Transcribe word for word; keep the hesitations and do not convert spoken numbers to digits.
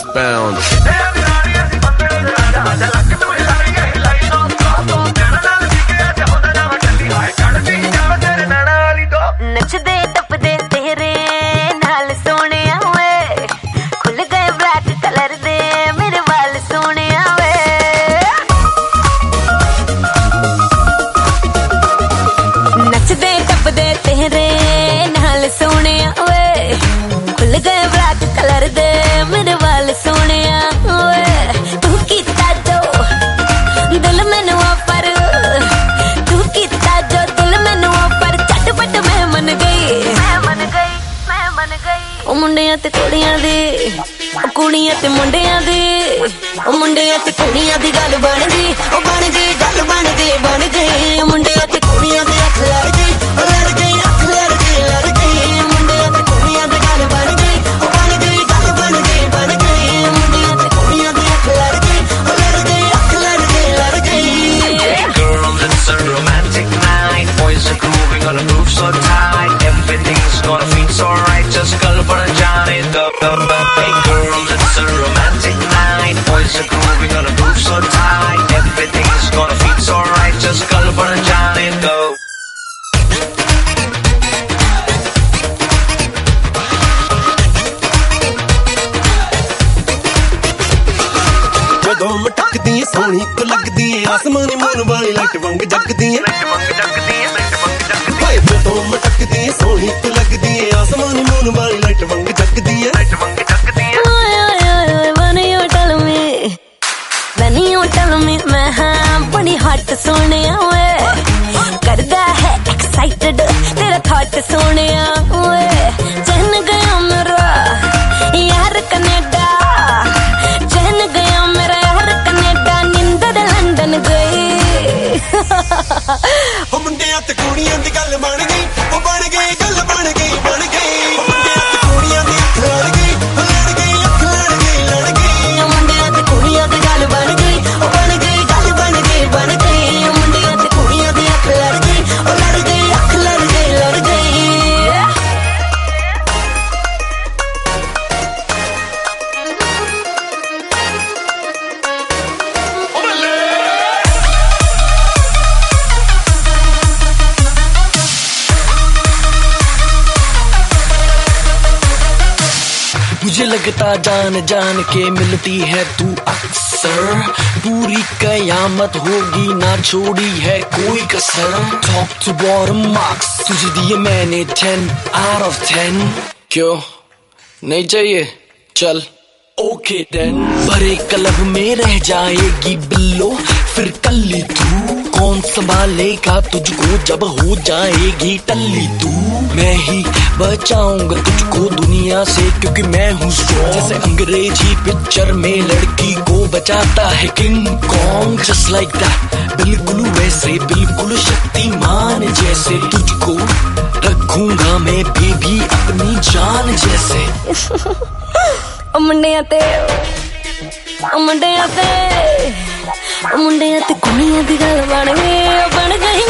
bound. नचदे टपदे तेरे नाल सोने वे खुल गए ब्लैक कलर दे मेरे वाल सोने वे नचदे टपदे तेरे नाल सोने वे खुल गए ब्लैक कलर दे मेरे वाल सोने वे तू कीता जो दिल मैनू पर तू कीता जो दिल मैनू पर झटपट मैं मन गई मैं मन गई मैं मन गई ओ मुंडियां ते कुड़ियां दी ओ कुड़ियां ते मुंडियां दी ओ मुंडियां ते कुड़ियां दी गल बन गई ओ बन गई गल बन गई बन गई मुंडियां ते कुड़ियां दी अख लड़ गई ओ लड़ गई अख लड़ गई लड़ गई मुंडियां ते कुड़ियां दी गल बन गई ओ बन गई गल बन गई बन गई मुंडियां ते कुड़ियां दी अख लड़ गई ओ लड़ गई अख लड़ गई लड़ गई Girls, it's a romantic night. Boys are grooving on a groove so tight. Everything's gonna feel so right. Just call for a Johnny. Go, go, go. Hey girls, it's a romantic night. Boys are grooving on a groove so tight. Everything's gonna feel so right. Just call for a Johnny. Go. ਜਦੋਂ ਮਟਕਦੀ ਏ ਸੋਹਣੀ ਤੂੰ ਲੱਗਦੀ ਏ ਆਸਮਾਨੀ ਮੋਨ ਵਾਲੀ light ਵਾਂਗ ਜਗਦੀ ਏ light ਵਾਂਗ ਜਗਦੀ ਏ light ਵਾਂਗ ਜਗਦੀ ਏ ਜਦੋਂ ਮਟਕਦੀ ਏ ਸੋਹਣੀ ਤੂੰ ਲੱਗਦੀ ਏ ਆਸਮਾਨੀ ਮੋਨ ਵਾਲੀ ਲਾਈਟ ਵਾਂਗ ਜਗਦੀ ਏ ਲਾਈਟ ਵਾਂਗ ਜਗਦੀ ਏ ਓਏ ਓਏ ਓਏ when you tell me when you tell me मैं हाँ बड़ी हॉट सोनिया वे करदा है एक्साइटेड तेरा थॉट सोनिया वे चैन गया मेरा यार कनेडा चैन गया मेरा यार कनेडा निंदर लंदन गई ਉਹ ਮੁੰਡਿਆਂ ਤੇ ਕੁੜੀਆਂ ਦੀ ਗੱਲ ਬਣ ਗਈ ਉਹ ਬਣ ਗਈ ਗੱਲ ਬਣ ਗਈ ਬਣ ਗਈ ਉਹ ਮੁੰਡਿਆਂ ਤੇ ਕੁੜੀਆਂ ਦੀ ਅੱਖ ਲੜ ਗਈ ਉਹ ਲੜ ਗਈ ਅੱਖ ਲੜ ਗਈ ਲੜ ਗਈ ਮੁੰਡਿਆਂ ਤੇ ਕੁੜੀਆਂ ਦੀ ਗੱਲ ਬਣ ਗਈ ਉਹ ਬਣ ਗਈ ਗੱਲ ਬਣ ਗਈ ਬਣ ਗਈ ਮੁੰਡਿਆਂ ਤੇ ਕੁੜੀਆਂ ਦੀ ਅੱਖ ਲੜ ਗਈ ਉਹ ਲੜ ਗਈ ਅੱਖ ਲੜ ਗਈ ਲੜ ਗਈ मुझे लगता जान जान के मिलती है तू अक्सर पूरी कयामत होगी ना छोड़ी है कोई कसर टॉप टू बॉटम मार्क्स तुझे दिए मैंने टेन आउट ऑफ टेन क्यों नहीं चाहिए चल ओके देन भरे क्लब में रह जाएगी बिल्लो फिर कल्ली तू कौन संभालेगा तुझको जब हो जाएगी टल्ली तू मैं ही बचाऊंगा तुझको दुनिया से क्योंकि मैं हूँ स्ट्रॉन्ग जैसे अंग्रेजी पिक्चर में लड़की को बचाता है King Kong just like that बिल्कुल वैसे बिल्कुल शक्तिमान जैसे तुझको रखूंगा मैं बेबी अपनी जान जैसे ओ मुंडियां ते ओ मुंडियां ते ओ मुंडियां ते कुड़ियां दी गल बन गई बन गई